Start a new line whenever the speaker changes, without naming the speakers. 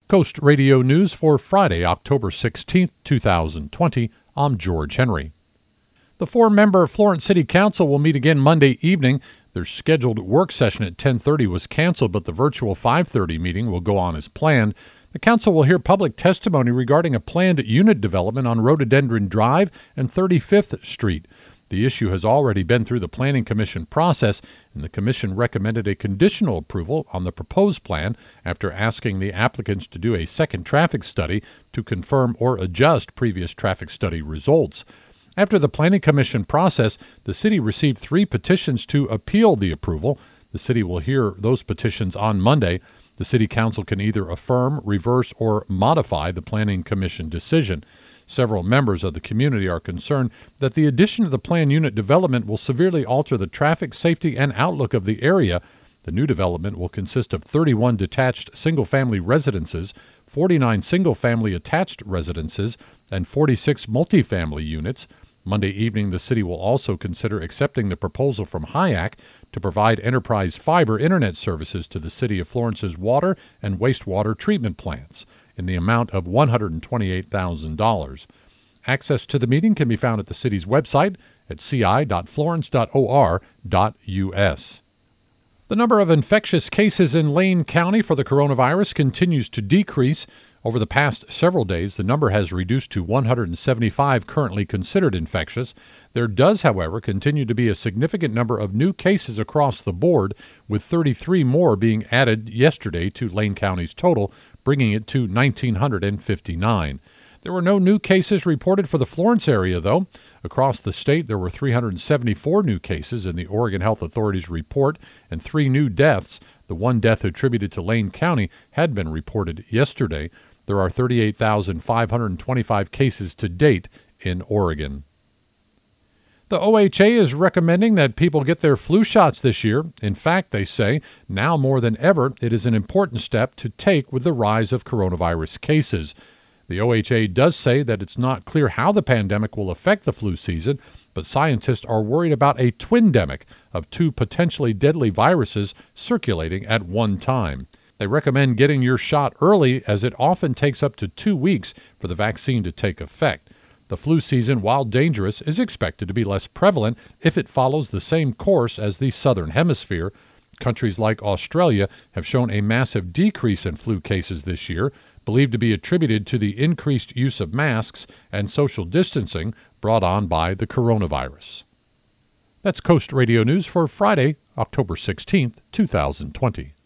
Coast Radio News for Friday, October 16, 2020. I'm George Henry. The four-member Florence City Council will meet again Monday evening. Their scheduled work session at 10:30 was canceled, but the virtual 5:30 meeting will go on as planned. The council will hear public testimony regarding a planned unit development on Rhododendron Drive and 35th Street. The issue has already been through the Planning Commission process, and the Commission recommended a conditional approval on the proposed plan after asking the applicants to do a second traffic study to confirm or adjust previous traffic study results. After the Planning Commission process, the city received 3 petitions to appeal the approval. The city will hear those petitions on Monday. The City Council can either affirm, reverse, or modify the Planning Commission decision. Several members of the community are concerned that the addition of the planned unit development will severely alter the traffic, safety, and outlook of the area. The new development will consist of 31 detached single-family residences, 49 single-family attached residences, and 46 multifamily units. Monday evening, the city will also consider accepting the proposal from HIAC to provide enterprise fiber internet services to the City of Florence's water and wastewater treatment plants in the amount of $128,000. Access to the meeting can be found at the city's website at ci.florence.or.us. The number of infectious cases in Lane County for the coronavirus continues to decrease. Over the past several days, the number has reduced to 175 currently considered infectious. There does, however, continue to be a significant number of new cases across the board, with 33 more being added yesterday to Lane County's total, bringing it to 1,959. There were no new cases reported for the Florence area, though. Across the state, there were 374 new cases in the Oregon Health Authority's report and 3 new deaths. The one death attributed to Lane County had been reported yesterday. There are 38,525 cases to date in Oregon. The OHA is recommending that people get their flu shots this year. In fact, they say, now more than ever, it is an important step to take with the rise of coronavirus cases. The OHA does say that it's not clear how the pandemic will affect the flu season, but scientists are worried about a twindemic of 2 potentially deadly viruses circulating at one time. They recommend getting your shot early, as it often takes up to 2 weeks for the vaccine to take effect. The flu season, while dangerous, is expected to be less prevalent if it follows the same course as the Southern Hemisphere. Countries like Australia have shown a massive decrease in flu cases this year, believed to be attributed to the increased use of masks and social distancing brought on by the coronavirus. That's Coast Radio News for Friday, October 16, 2020.